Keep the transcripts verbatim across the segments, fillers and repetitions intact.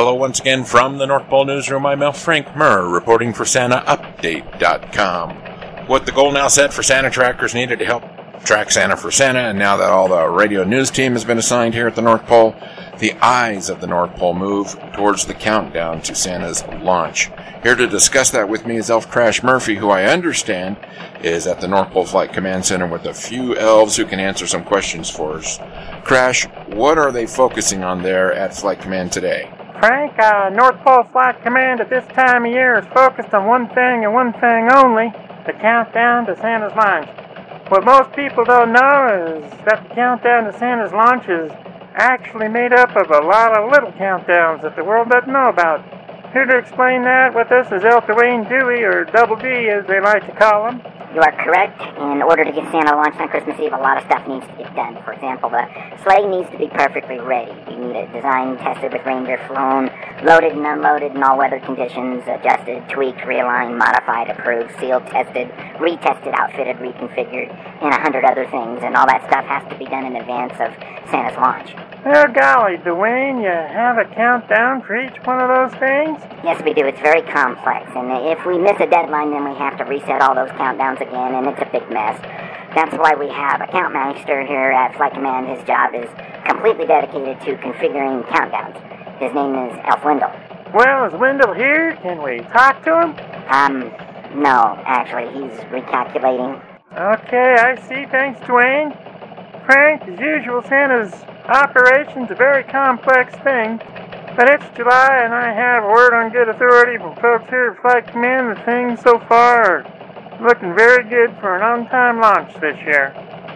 Hello once again from the North Pole Newsroom. I'm L. Frank Murr, reporting for Santa Update dot com. With the goal now set for Santa trackers needed to help track Santa for Santa, and now that all the radio news team has been assigned here at the North Pole, the eyes of the North Pole move towards the countdown to Santa's launch. Here to discuss that with me is Elf Crash Murphy, who I understand is at the North Pole Flight Command Center with a few elves who can answer some questions for us. Crash, what are they focusing on there at Flight Command today? Frank, uh, North Pole Flight Command at this time of year is focused on one thing and one thing only, the countdown to Santa's launch. What most people don't know is that the countdown to Santa's launch is actually made up of a lot of little countdowns that the world doesn't know about. Here to explain that with us is Elf Dwayne Dewey, or Double D as they like to call him. You are correct. In order to get Santa launched on Christmas Eve, a lot of stuff needs to get done. For example, the sleigh needs to be perfectly ready. You need it designed, tested with reindeer flown, loaded and unloaded in all weather conditions, adjusted, tweaked, realigned, modified, approved, sealed, tested, retested, outfitted, reconfigured, and a hundred other things. And all that stuff has to be done in advance of Santa's launch. Oh, golly, Dwayne, you have a countdown for each one of those things? Yes, we do. It's very complex. And if we miss a deadline, then we have to reset all those countdowns again, and it's a big mess. That's why we have a count master here at Flight Command. His job is completely dedicated to configuring countdowns. His name is Elf Wendell. Well, is Wendell here? Can we talk to him? Um, no, actually, he's recalculating. Okay, I see. Thanks, Dwayne. Frank, as usual, Santa's operation's a very complex thing, but it's July, and I have a word on good authority from folks here at Flight Command that things so far are looking very good for an on-time launch this year.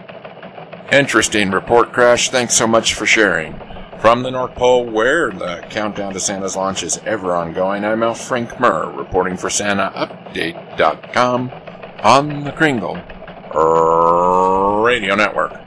Interesting report, Crash. Thanks so much for sharing. From the North Pole, where the countdown to Santa's launch is ever ongoing, I'm L. Frank Murr, reporting for Santa Update dot com on the Kringle Radio Network.